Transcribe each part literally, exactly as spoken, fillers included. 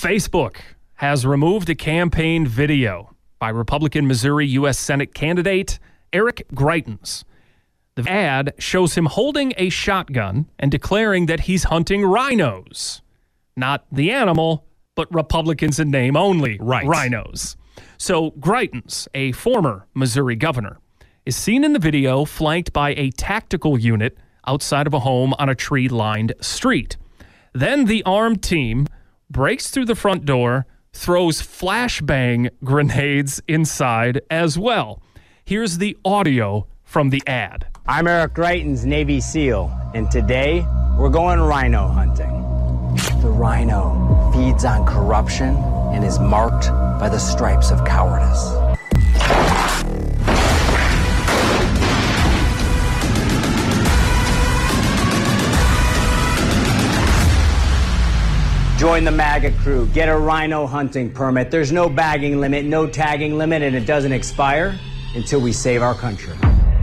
Facebook has removed a campaign video by Republican Missouri U S Senate candidate Eric Greitens. The ad shows him holding a shotgun and declaring that he's hunting rhinos. Not the animal, but Republicans in name only. Right. Rhinos. So Greitens, a former Missouri governor, is seen in the video flanked by a tactical unit outside of a home on a tree-lined street. Then the armed team breaks through the front door, throws flashbang grenades inside as well. Here's the audio from the ad. I'm Eric Greitens, Navy SEAL, and today we're going rhino hunting. The rhino feeds on corruption and is marked by the stripes of cowardice. Join the MAGA crew. Get a rhino hunting permit. There's no bagging limit, no tagging limit, and it doesn't expire until we save our country.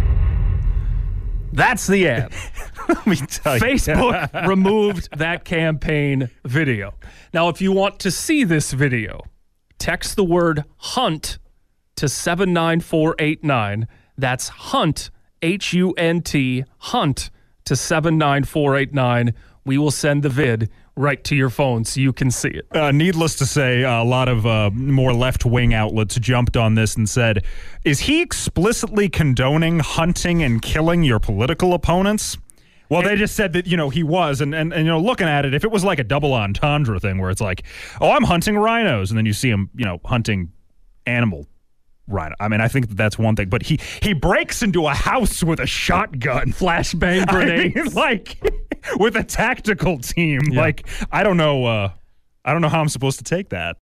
That's the ad. Let me tell you. Facebook removed that campaign video. Now, if you want to see this video, text the word hunt to seven nine four eight nine. That's hunt, H U N T, hunt to seven nine four eight nine. We will send the vid right to your phone so you can see it. Uh, needless to say, a lot of uh, more left-wing outlets jumped on this and said, is he explicitly condoning hunting and killing your political opponents? Well, they just said that, you know, he was. And, and, and, you know, looking at it, if it was like a double entendre thing where it's like, oh, I'm hunting rhinos, and then you see him, you know, hunting animal rhino. I mean, I think that that's one thing. But he, he breaks into a house with a shotgun. Flashbang grenades. I mean, like, with a tactical team. Yeah. Like, I don't know. Uh, I don't know how I'm supposed to take that.